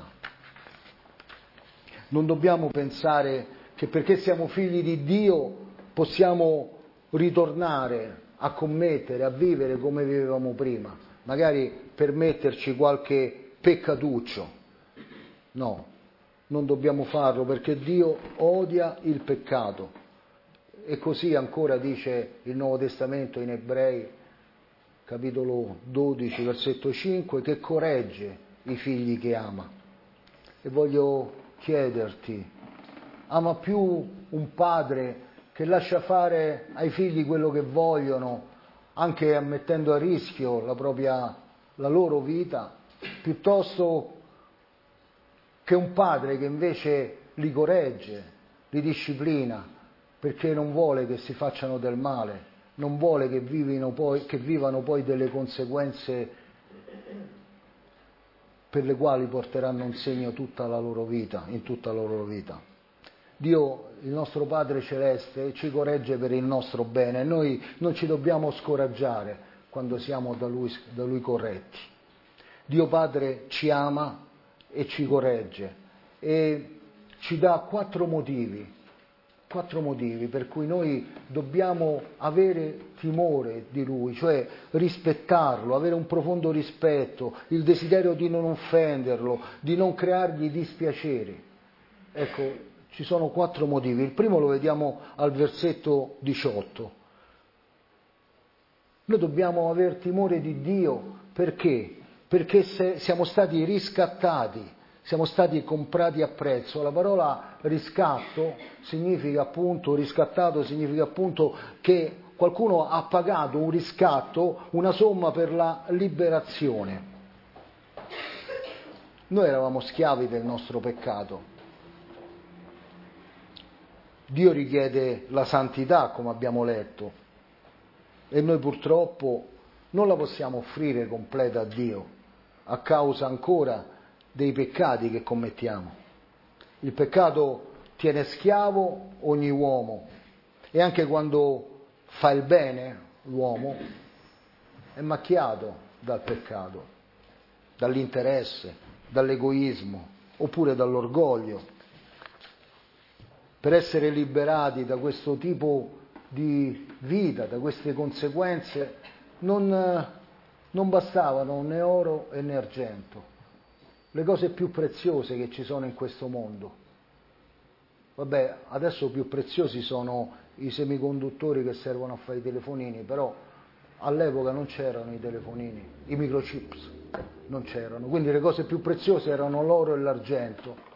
Non dobbiamo pensare che perché siamo figli di Dio possiamo ritornare a commettere, a vivere come vivevamo prima, magari per metterci qualche peccatuccio. No, non dobbiamo farlo perché Dio odia il peccato. E così ancora dice il Nuovo Testamento in Ebrei, capitolo dodici, versetto cinque, che corregge i figli che ama. E voglio chiederti, ama più un padre che lascia fare ai figli quello che vogliono, anche mettendo a rischio la propria, la loro vita, piuttosto che un padre che invece li corregge, li disciplina, perché non vuole che si facciano del male, non vuole che, vivino poi, che vivano poi delle conseguenze per le quali porteranno un segno tutta la loro vita, in tutta la loro vita. Dio, il nostro Padre Celeste, ci corregge per il nostro bene e noi non ci dobbiamo scoraggiare quando siamo da Lui, da Lui corretti. Dio Padre ci ama e ci corregge e ci dà quattro motivi, quattro motivi per cui noi dobbiamo avere timore di Lui, cioè rispettarlo, avere un profondo rispetto, il desiderio di non offenderlo, di non creargli dispiaceri. Ecco, ci sono quattro motivi. Il primo lo vediamo al versetto diciotto. Noi dobbiamo avere timore di Dio perché? Perché se siamo stati riscattati, siamo stati comprati a prezzo. La parola riscatto significa appunto, riscattato significa appunto che qualcuno ha pagato un riscatto, una somma per la liberazione. Noi eravamo schiavi del nostro peccato. Dio richiede la santità, come abbiamo letto, e noi purtroppo non la possiamo offrire completa a Dio, a causa ancora dei peccati che commettiamo. Il peccato tiene schiavo ogni uomo e anche quando fa il bene l'uomo è macchiato dal peccato, dall'interesse, dall'egoismo oppure dall'orgoglio. Per essere liberati da questo tipo di vita, da queste conseguenze, non, non bastavano né oro né argento, le cose più preziose che ci sono in questo mondo. Vabbè, adesso più preziosi sono i semiconduttori che servono a fare i telefonini, però all'epoca non c'erano i telefonini, i microchips non c'erano, quindi le cose più preziose erano l'oro e l'argento.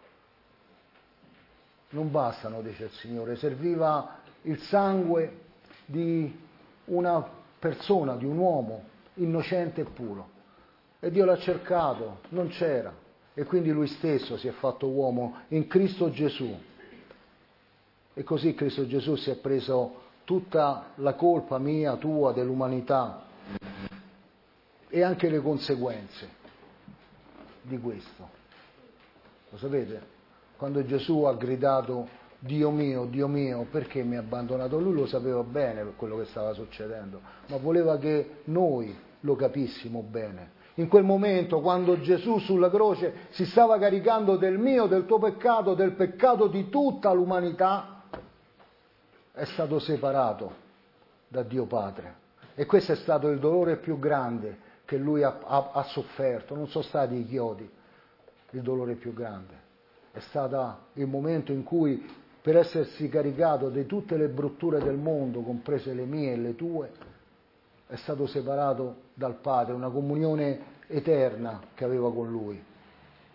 Non bastano, dice il Signore, serviva il sangue di una persona, di un uomo innocente e puro. E Dio l'ha cercato, non c'era. E quindi Lui stesso si è fatto uomo in Cristo Gesù. E così Cristo Gesù si è preso tutta la colpa mia, tua, dell'umanità e anche le conseguenze di questo. Lo sapete? Quando Gesù ha gridato Dio mio, Dio mio, perché mi ha abbandonato? Lui lo sapeva bene per quello che stava succedendo, ma voleva che noi lo capissimo bene. In quel momento, quando Gesù sulla croce si stava caricando del mio, del tuo peccato, del peccato di tutta l'umanità, è stato separato da Dio Padre. E questo è stato il dolore più grande che Lui ha, ha, ha sofferto. Non sono stati i chiodi il dolore più grande. È stato il momento in cui, per essersi caricato di tutte le brutture del mondo, comprese le mie e le tue, è stato separato dal Padre, una comunione eterna che aveva con Lui.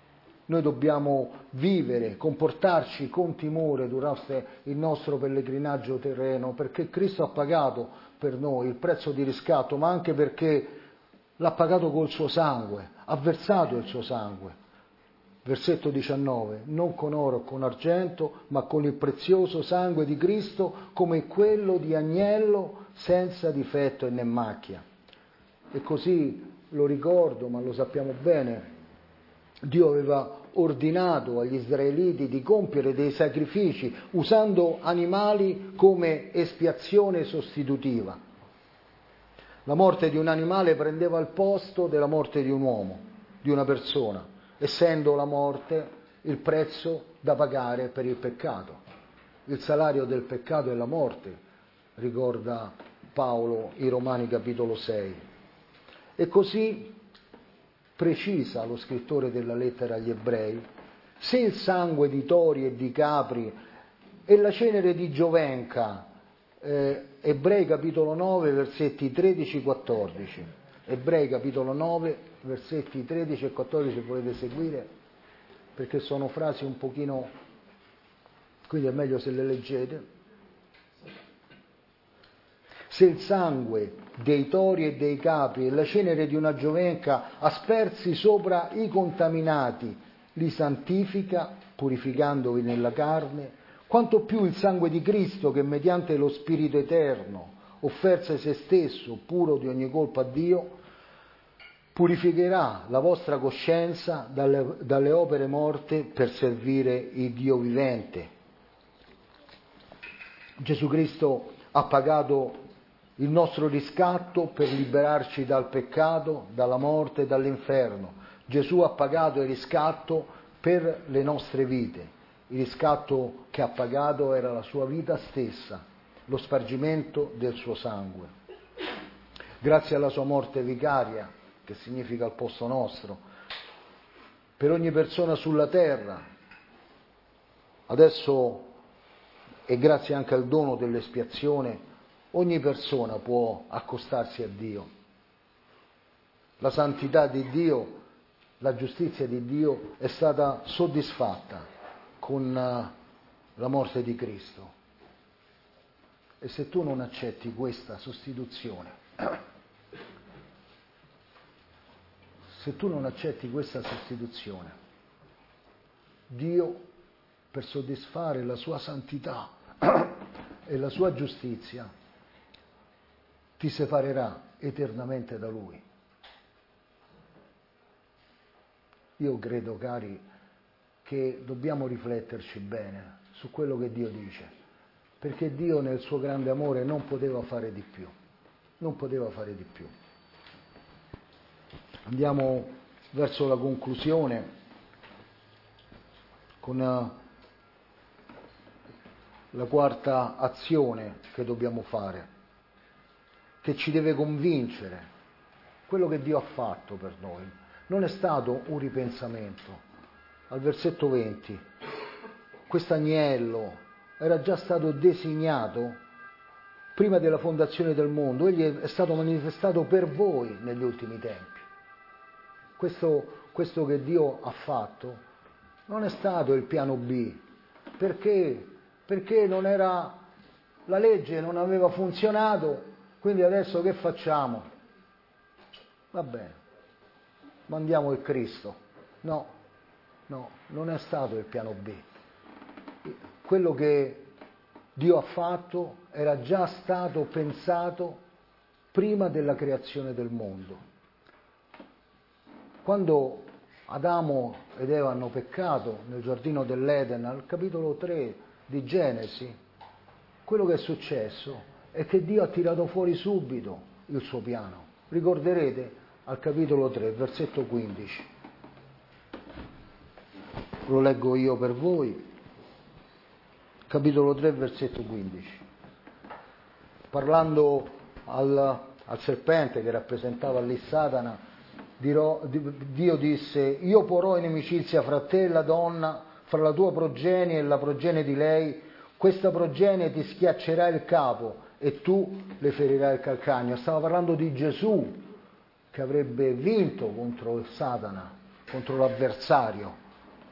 Noi dobbiamo vivere, comportarci con timore durante il nostro pellegrinaggio terreno, perché Cristo ha pagato per noi il prezzo di riscatto, ma anche perché l'ha pagato col suo sangue, ha versato il suo sangue. Versetto diciannove, non con oro o con argento, ma con il prezioso sangue di Cristo, come quello di agnello senza difetto e né macchia. E così lo ricordo, ma lo sappiamo bene, Dio aveva ordinato agli israeliti di compiere dei sacrifici usando animali come espiazione sostitutiva. La morte di un animale prendeva il posto della morte di un uomo, di una persona, essendo la morte il prezzo da pagare per il peccato. Il salario del peccato è la morte, ricorda Paolo in Romani capitolo sei. E così precisa lo scrittore della lettera agli ebrei: se il sangue di tori e di capri e la cenere di giovenca, eh, Ebrei capitolo nove versetti tredici quattordici, Ebrei capitolo nove versetti tredici e quattordici, volete seguire? Perché sono frasi un pochino, quindi è meglio se le leggete. Se il sangue dei tori e dei capri e la cenere di una giovenca aspersi sopra i contaminati li santifica, purificandovi nella carne, quanto più il sangue di Cristo, che mediante lo Spirito eterno offerse se stesso, puro di ogni colpa a Dio, purificherà la vostra coscienza dalle, dalle opere morte per servire il Dio vivente. Gesù Cristo ha pagato il nostro riscatto per liberarci dal peccato, dalla morte e dall'inferno. Gesù ha pagato il riscatto per le nostre vite. Il riscatto che ha pagato era la sua vita stessa, lo spargimento del suo sangue. Grazie alla sua morte vicaria, che significa al posto nostro, per ogni persona sulla terra, adesso, e grazie anche al dono dell'espiazione, ogni persona può accostarsi a Dio. La santità di Dio, la giustizia di Dio è stata soddisfatta con la morte di Cristo. E se tu non accetti questa sostituzione, se tu non accetti questa sostituzione, Dio, per soddisfare la sua santità e la sua giustizia, ti separerà eternamente da Lui. Io credo, cari, che dobbiamo rifletterci bene su quello che Dio dice, perché Dio nel suo grande amore non poteva fare di più, non poteva fare di più. Andiamo verso la conclusione con la quarta azione che dobbiamo fare, che ci deve convincere. Quello che Dio ha fatto per noi non è stato un ripensamento. Al versetto venti, quest'agnello era già stato designato prima della fondazione del mondo, egli è stato manifestato per voi negli ultimi tempi. Questo, questo che Dio ha fatto non è stato il piano B, perché? Perché non era, la legge non aveva funzionato, quindi adesso che facciamo? Va bene, mandiamo il Cristo. No, no, non è stato il piano B. Quello che Dio ha fatto era già stato pensato prima della creazione del mondo. Quando Adamo ed Eva hanno peccato nel giardino dell'Eden, al capitolo tre di Genesi, quello che è successo è che Dio ha tirato fuori subito il suo piano. Ricorderete al capitolo tre, versetto quindici. Lo leggo io per voi. Capitolo tre, versetto quindici. Parlando al, al serpente che rappresentava lì Satana, dirò, Dio disse: io porrò inimicizia fra te e la donna, fra la tua progenie e la progenie di lei, questa progenie ti schiaccerà il capo e tu le ferirai il calcagno. Stava parlando di Gesù che avrebbe vinto contro il Satana, contro l'avversario,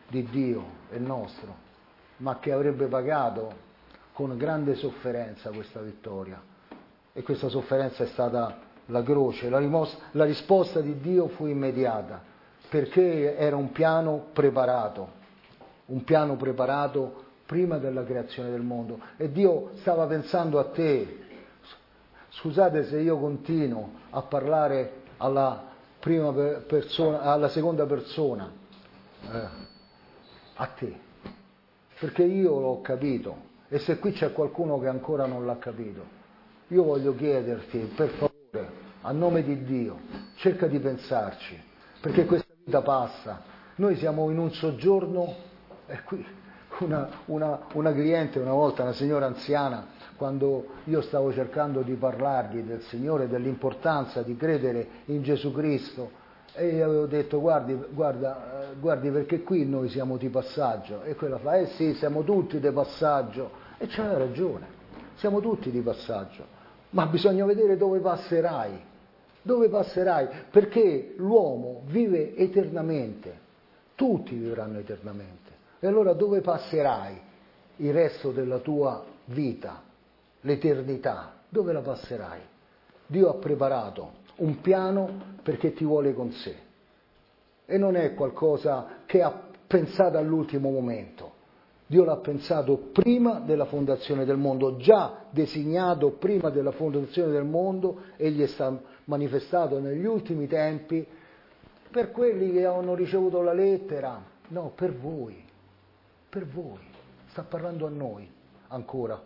di Dio e nostro, ma che avrebbe pagato con grande sofferenza questa vittoria. E questa sofferenza è stata la croce. La, rimos- la risposta di Dio fu immediata, perché era un piano preparato, un piano preparato prima della creazione del mondo. E Dio stava pensando a te. Scusate se io continuo a parlare alla prima persona, alla seconda persona, eh, a te, perché io l'ho capito. E se qui c'è qualcuno che ancora non l'ha capito, io voglio chiederti, per favore, a nome di Dio, cerca di pensarci, perché questa vita passa. Noi siamo in un soggiorno, e qui una, una, una cliente una volta, una signora anziana, quando io stavo cercando di parlargli del Signore, dell'importanza di credere in Gesù Cristo, e gli avevo detto guardi, guarda, guardi perché qui noi siamo di passaggio. E quella fa, eh sì, siamo tutti di passaggio. E c'aveva ragione, siamo tutti di passaggio, ma bisogna vedere dove passerai, dove passerai, perché l'uomo vive eternamente, tutti vivranno eternamente. E allora dove passerai il resto della tua vita, l'eternità, dove la passerai? Dio ha preparato un piano perché ti vuole con sé, e non è qualcosa che ha pensato all'ultimo momento. Dio l'ha pensato prima della fondazione del mondo, già designato prima della fondazione del mondo, e gli è stato manifestato negli ultimi tempi per quelli che hanno ricevuto la lettera. No, per voi, per voi, sta parlando a noi ancora.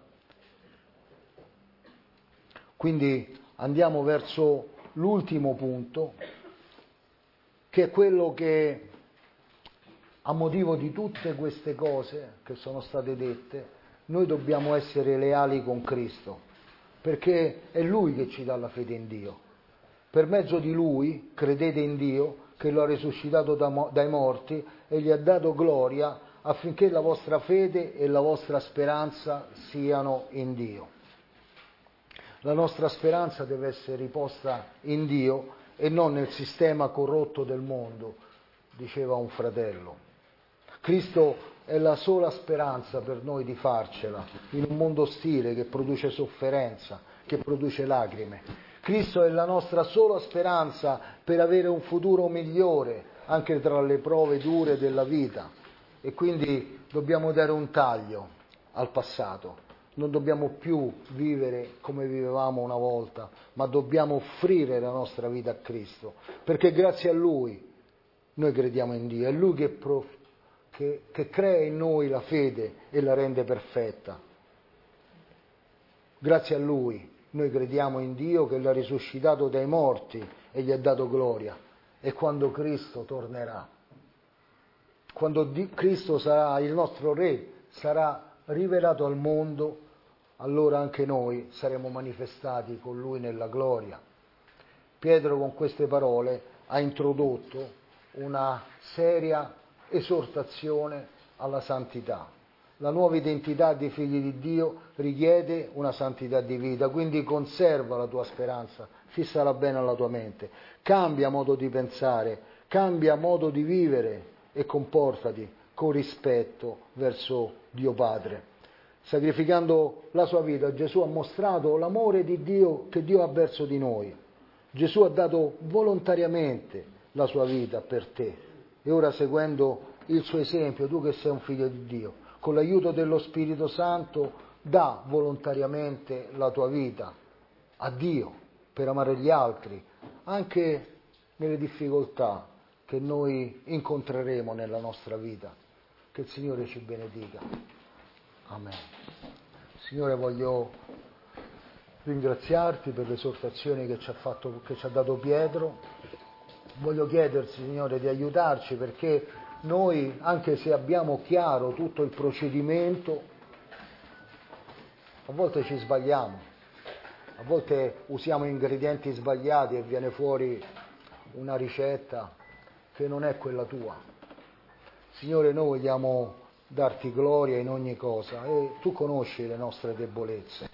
Quindi andiamo verso l'ultimo punto, che è quello che, a motivo di tutte queste cose che sono state dette, noi dobbiamo essere leali con Cristo, perché è Lui che ci dà la fede in Dio. Per mezzo di Lui credete in Dio, che lo ha risuscitato dai morti e gli ha dato gloria, affinché la vostra fede e la vostra speranza siano in Dio. La nostra speranza deve essere riposta in Dio e non nel sistema corrotto del mondo, diceva un fratello. Cristo è la sola speranza per noi di farcela in un mondo ostile che produce sofferenza, che produce lacrime. Cristo è la nostra sola speranza per avere un futuro migliore anche tra le prove dure della vita, e quindi dobbiamo dare un taglio al passato. Non dobbiamo più vivere come vivevamo una volta, ma dobbiamo offrire la nostra vita a Cristo, perché grazie a Lui noi crediamo in Dio, è Lui che prof- Che, che crea in noi la fede e la rende perfetta. Grazie a Lui noi crediamo in Dio che l'ha risuscitato dai morti e gli ha dato gloria. E quando Cristo tornerà, quando Di- Cristo sarà il nostro Re, sarà rivelato al mondo, allora anche noi saremo manifestati con Lui nella gloria. Pietro con queste parole ha introdotto una seria esortazione alla santità. La nuova identità dei figli di Dio richiede una santità di vita, quindi conserva la tua speranza, fissala bene alla tua mente, cambia modo di pensare, cambia modo di vivere e comportati con rispetto verso Dio Padre. Sacrificando la sua vita, Gesù ha mostrato l'amore di Dio che Dio ha verso di noi. Gesù ha dato volontariamente la sua vita per te. E ora, seguendo il suo esempio, tu che sei un figlio di Dio, con l'aiuto dello Spirito Santo, dà volontariamente la tua vita a Dio per amare gli altri, anche nelle difficoltà che noi incontreremo nella nostra vita. Che il Signore ci benedica. Amen. Signore, voglio ringraziarti per l'esortazione che ci ha fatto, che ci ha dato Pietro. Voglio chiederti, Signore, di aiutarci, perché noi, anche se abbiamo chiaro tutto il procedimento, a volte ci sbagliamo, a volte usiamo ingredienti sbagliati e viene fuori una ricetta che non è quella tua. Signore, noi vogliamo darti gloria in ogni cosa, e tu conosci le nostre debolezze.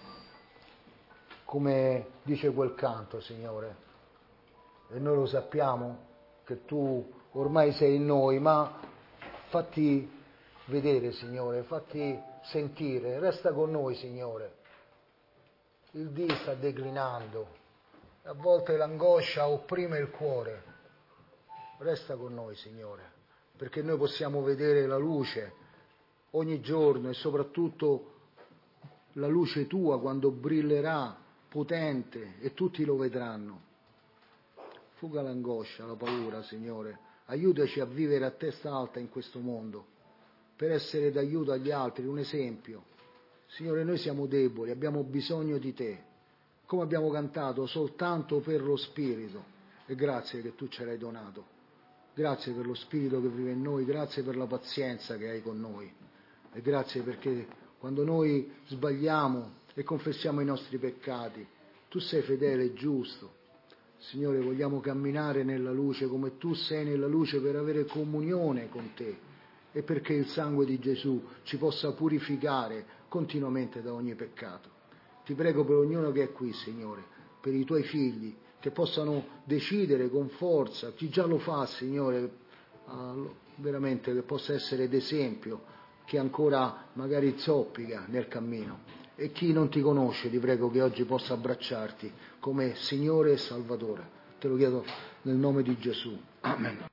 Come dice quel canto, Signore, e noi lo sappiamo che tu ormai sei in noi, ma fatti vedere, Signore, fatti sentire, resta con noi, Signore. Il dì sta declinando, a volte l'angoscia opprime il cuore. Resta con noi, Signore, perché noi possiamo vedere la luce ogni giorno e soprattutto la luce Tua quando brillerà potente e tutti lo vedranno. Fuga l'angoscia, la paura, Signore. Aiutaci a vivere a testa alta in questo mondo, per essere d'aiuto agli altri, un esempio. Signore, noi siamo deboli, abbiamo bisogno di Te, come abbiamo cantato, soltanto per lo Spirito. E grazie che Tu ce l'hai donato. Grazie per lo Spirito che vive in noi, grazie per la pazienza che hai con noi. E grazie perché quando noi sbagliamo e confessiamo i nostri peccati, Tu sei fedele e giusto. Signore, vogliamo camminare nella luce come Tu sei nella luce per avere comunione con Te e perché il sangue di Gesù ci possa purificare continuamente da ogni peccato. Ti prego per ognuno che è qui, Signore, per i Tuoi figli, che possano decidere con forza, chi già lo fa, Signore, veramente che possa essere d'esempio, chi ancora magari zoppica nel cammino. E chi non Ti conosce, ti prego che oggi possa abbracciarti come Signore e Salvatore. Te lo chiedo nel nome di Gesù. Amen.